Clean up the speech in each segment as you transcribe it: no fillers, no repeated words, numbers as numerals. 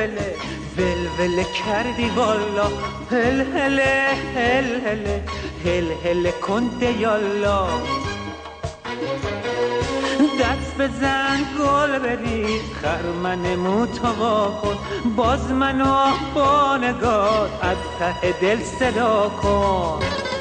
ولوله ولوله کردی والا هل هله هل هله هل هله کنده یالا دست بزن گل بریز خرمن موتوا کن باز منو با نگاه از ته دل صدا کن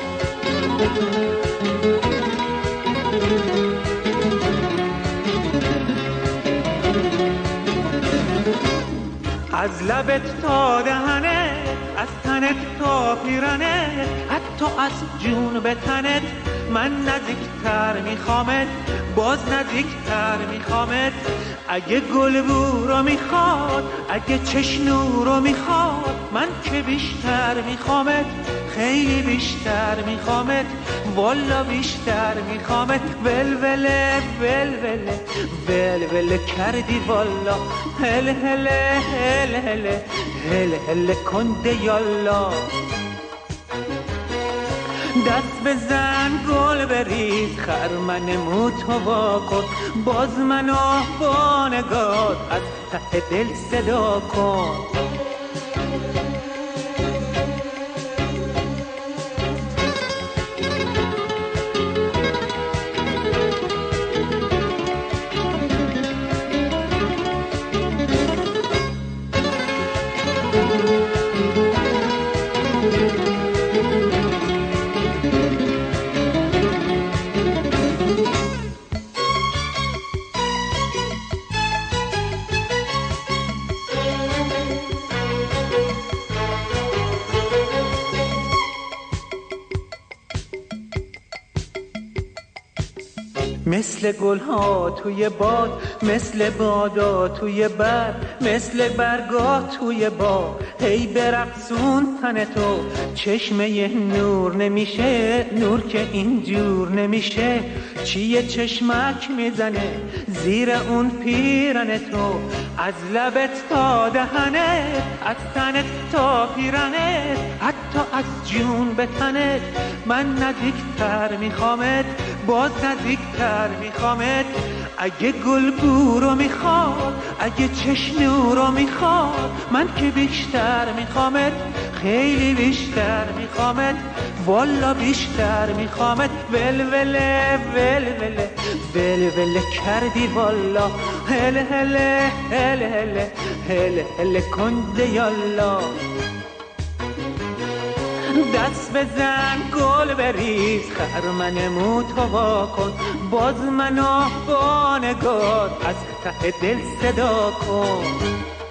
از لبت تا دهنت از تنت تا پیرنت حتی از جون به تنت من نزدیکتر میخوامت باز نزدیکتر میخوامت اگه گلبو رو میخواد اگه چشنو رو میخواد من که بیشتر میخوامت خیلی بیشتر میخوامت والا بیشتر میخوامت ولوله ولوله ولوله کردی والا هل هله هل هله هل هله کنده یالا دست بزن گل بریز خرمن موتو وا کن باز منو با نگاه از ته دل صدا کن مثل گلها توی باد مثل بادا توی بر مثل برگا توی با هی برقصون تن تو چشمه نور نمیشه نور که اینجور نمیشه چیه چشمک میزنه زیر اون پیرن تو از لبت تا دهنت از تنت تا پیرنت حتی از جون به تنت من نزدیکتر میخوامت باز نزدیکتر میخوامت اگه گلبو رو میخواد اگه چشنو رو میخواد من که بیشتر میخوامت خیلی بیشتر میخوامت والا بیشتر میخوامت ولوله ولوله ولوله کردی والا هل هله هل هله هل هله کنده یالا دست بزن گل بریز خرمن موتو وا کن باز منو با نگاه از ته دل صدا کن